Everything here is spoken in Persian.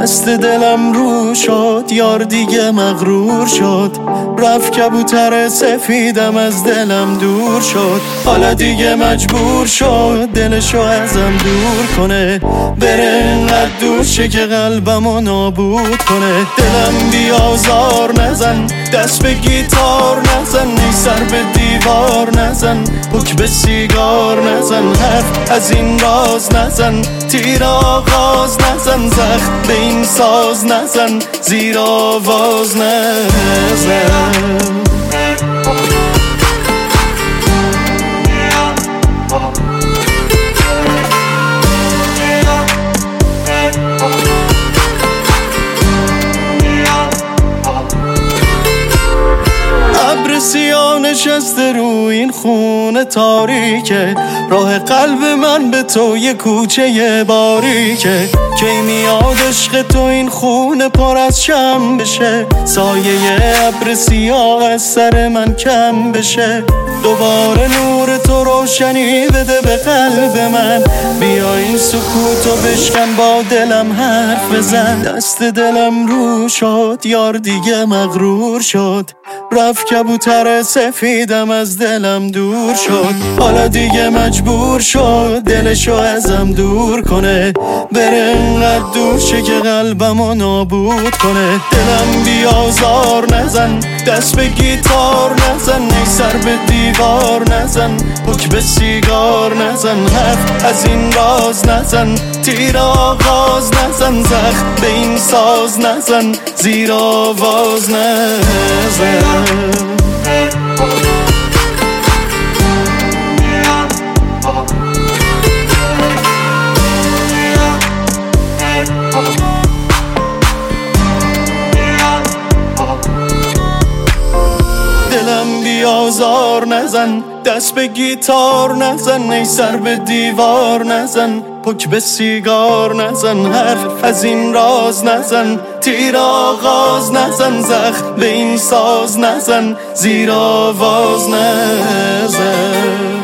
دست دلم رو شد، یار دیگه مغرور شد. رفت کبوتر سفیدم از دلم دور شد. حالا دیگه مجبور شد دلشو ازم دور کنه، بره انقدر دور شه که قلبمو نابود کنه. دلم بیازار نزن، دست به گیتار نزن، ای سر به دیوار نزن، حک به سیگار نزن، حرف از این راز نزن، تیر آغاز نزن، زخم به این ساز نزن، زیر آواز نزن. ابر سیاه نشسته رو این خونه تاریکه، راه قلب من به تو یه کوچه باریکه. کی میاد عشق تو این خونه پر از شم بشه، سایه ابر سیاه از سر من کم بشه. دوباره نور تو روشنی بده به قلب من، بیا این سکوتو بشکن با دلم حرف بزن. دست دلم رو شد، یار دیگه مغرور شد. رفت کبوتر سفیدم از دلم دور شد. حالا دیگه مجبور شد دلشو ازم دور کنه، بره انقدر دور شه که قلبمو نابود کنه. دلم بیازار نزن، دست به گیتار نزن، ای سر به دیوار نزن، حک به سیگار نزن، حرف از این راز نزن، تیر آغاز نزن، زخم به این ساز نزن، زیر آواز نزن. دلم بیازار نزن، دست به گیتار نزن، ای سر به دیوار نزن، حک به سیگار نزن، حرف از این راز نزن، تیر آغاز نزن، زخم به این ساز نزن، زیر آواز نزن.